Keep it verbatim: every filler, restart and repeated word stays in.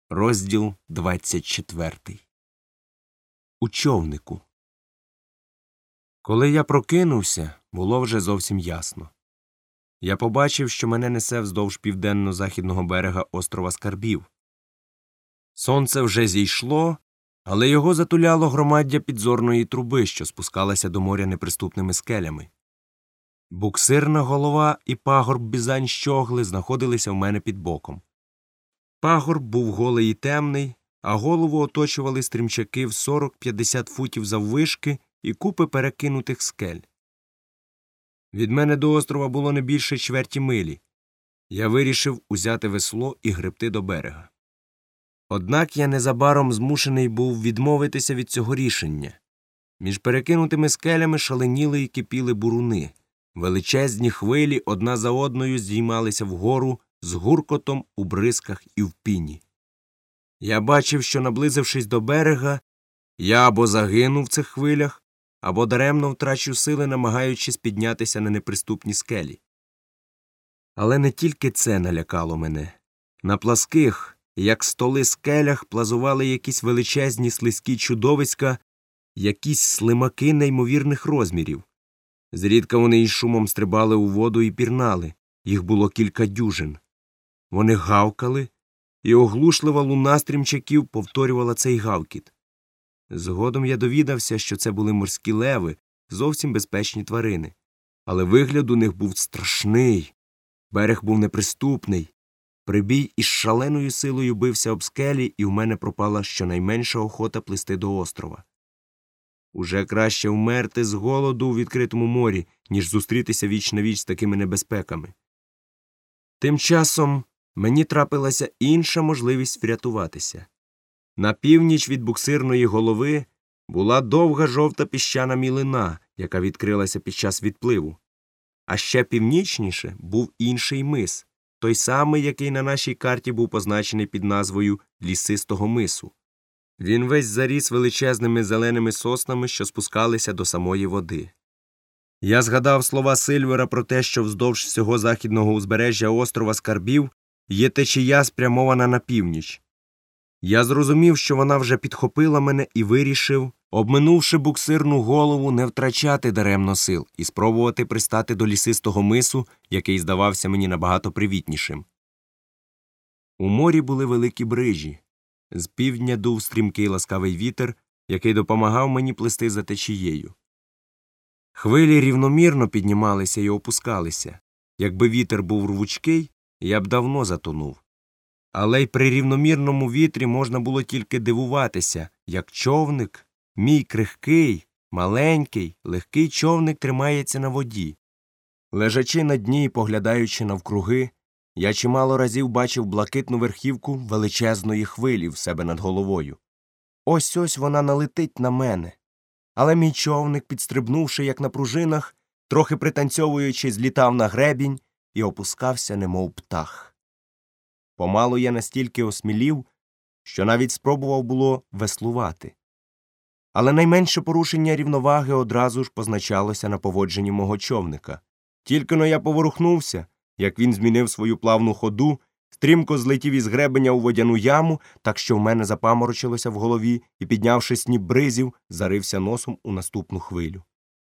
Розділ двадцять четвертий. У човнику. Коли я прокинувся, було вже зовсім ясно. Я побачив, що мене несе вздовж південно-західного берега острова Скарбів. Сонце вже зійшло, але його затуляло громаддя підзорної труби, що спускалася до моря неприступними скелями. Буксирна голова і пагорб Бізань-Щогли знаходилися в мене під боком. Пагорб був голий і темний, а голову оточували стрімчаки в сорок-п'ятдесят футів заввишки і купи перекинутих скель. Від мене до острова було не більше чверті милі. Я вирішив узяти весло і гребти до берега. Однак я незабаром змушений був відмовитися від цього рішення. Між перекинутими скелями шаленіли і кипіли буруни. Величезні хвилі одна за одною здіймалися вгору з гуркотом у бризках і в піні. Я бачив, що, наблизившись до берега, я або загину в цих хвилях, або даремно втрачу сили, намагаючись піднятися на неприступні скелі. Але не тільки це налякало мене. На пласких, як столи скелях, плазували якісь величезні слизькі чудовиська, якісь слимаки неймовірних розмірів. Зрідка вони із шумом стрибали у воду і пірнали. Їх було кілька дюжин. Вони гавкали, і оглушлива луна стрімчаків повторювала цей гавкіт. Згодом я довідався, що це були морські леви, зовсім безпечні тварини. Але вигляд у них був страшний. Берег був неприступний. Прибій із шаленою силою бився об скелі, і в мене пропала щонайменша охота плисти до острова. Уже краще вмерти з голоду у відкритому морі, ніж зустрітися віч-навіч з такими небезпеками. Тим часом мені трапилася інша можливість врятуватися. На північ від буксирної голови була довга жовта піщана мілина, яка відкрилася під час відпливу. А ще північніше був інший мис, той самий, який на нашій карті був позначений під назвою Лісистого мису. Він весь заріс величезними зеленими соснами, що спускалися до самої води. Я згадав слова Сильвера про те, що вздовж всього західного узбережжя острова Скарбів є течія, спрямована на північ. Я зрозумів, що вона вже підхопила мене, і вирішив, обминувши буксирну голову, не втрачати даремно сил і спробувати пристати до лісистого мису, який здавався мені набагато привітнішим. У морі були великі брижі. З півдня дув стрімкий ласкавий вітер, який допомагав мені плисти за течією. Хвилі рівномірно піднімалися і опускалися. Якби вітер був рвучкий, я б давно затонув. Але й при рівномірному вітрі можна було тільки дивуватися, як човник, мій крихкий, маленький, легкий човник тримається на воді. Лежачи на дні і поглядаючи навкруги, я чимало разів бачив блакитну верхівку величезної хвилі в себе над головою. Ось-ось вона налетить на мене. Але мій човник, підстрибнувши, як на пружинах, трохи пританцьовуючи, злітав на гребінь і опускався, немов птах. Помалу я настільки осмілів, що навіть спробував було веслувати. Але найменше порушення рівноваги одразу ж позначалося на поводженні мого човника. Тільки-но я поворухнувся, як він змінив свою плавну ходу, стрімко злетів із гребеня у водяну яму, так що в мене запаморочилося в голові і, піднявши сніп бризів, зарився носом у наступну хвилю.